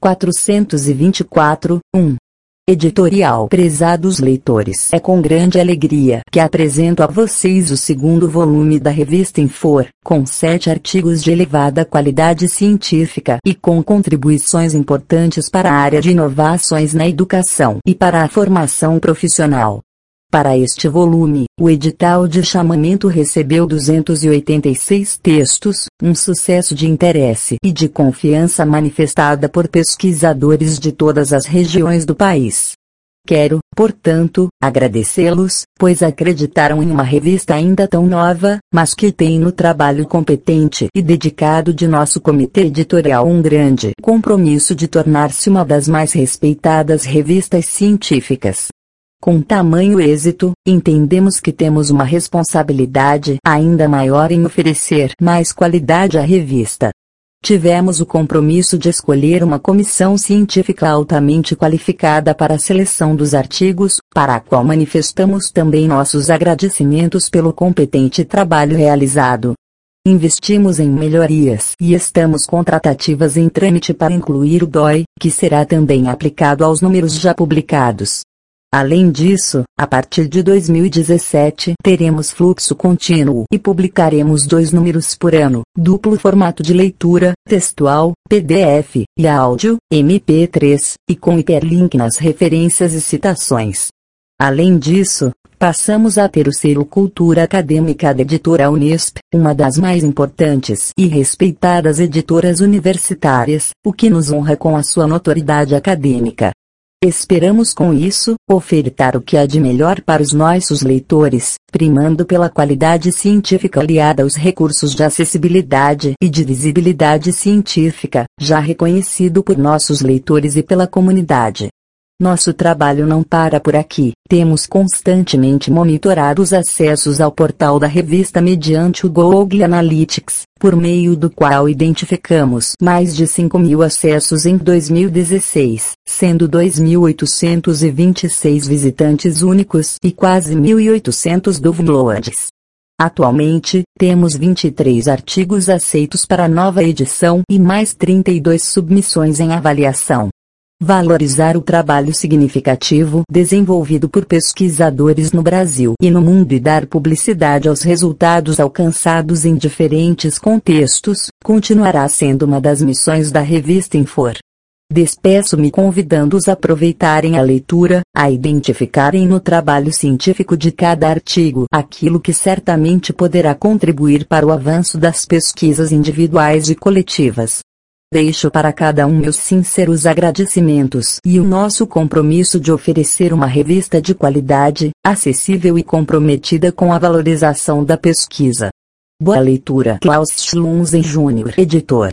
424, 1. Editorial. Prezados leitores, é com grande alegria que apresento a vocês o segundo volume da revista Infor, com 7 artigos de elevada qualidade científica e com contribuições importantes para a área de inovações na educação e para a formação profissional. Para este volume, o edital de chamamento recebeu 286 textos, um sucesso de interesse e de confiança manifestada por pesquisadores de todas as regiões do país. Quero, portanto, agradecê-los, pois acreditaram em uma revista ainda tão nova, mas que tem no trabalho competente e dedicado de nosso comitê editorial um grande compromisso de tornar-se uma das mais respeitadas revistas científicas. Com tamanho êxito, entendemos que temos uma responsabilidade ainda maior em oferecer mais qualidade à revista. Tivemos o compromisso de escolher uma comissão científica altamente qualificada para a seleção dos artigos, para a qual manifestamos também nossos agradecimentos pelo competente trabalho realizado. Investimos em melhorias e estamos com tratativas em trâmite para incluir o DOI, que será também aplicado aos números já publicados. Além disso, a partir de 2017 teremos fluxo contínuo e publicaremos 2 números por ano, duplo formato de leitura, textual, PDF, e áudio, MP3, e com hiperlink nas referências e citações. Além disso, passamos a ter o selo Cultura Acadêmica da Editora Unesp, uma das mais importantes e respeitadas editoras universitárias, o que nos honra com a sua notoriedade acadêmica. Esperamos com isso, ofertar o que há de melhor para os nossos leitores, primando pela qualidade científica aliada aos recursos de acessibilidade e de visibilidade científica, já reconhecido por nossos leitores e pela comunidade. Nosso trabalho não para por aqui, temos constantemente monitorado os acessos ao portal da revista mediante o Google Analytics, por meio do qual identificamos mais de 5.000 acessos em 2016, sendo 2.826 visitantes únicos e quase 1.800 downloads. Atualmente, temos 23 artigos aceitos para a nova edição e mais 32 submissões em avaliação. Valorizar o trabalho significativo desenvolvido por pesquisadores no Brasil e no mundo e dar publicidade aos resultados alcançados em diferentes contextos, continuará sendo uma das missões da revista Infor. Despeço-me convidando-os a aproveitarem a leitura, a identificarem no trabalho científico de cada artigo aquilo que certamente poderá contribuir para o avanço das pesquisas individuais e coletivas. Deixo para cada um meus sinceros agradecimentos e o nosso compromisso de oferecer uma revista de qualidade, acessível e comprometida com a valorização da pesquisa. Boa leitura. Klaus Schlunzen Jr., editor.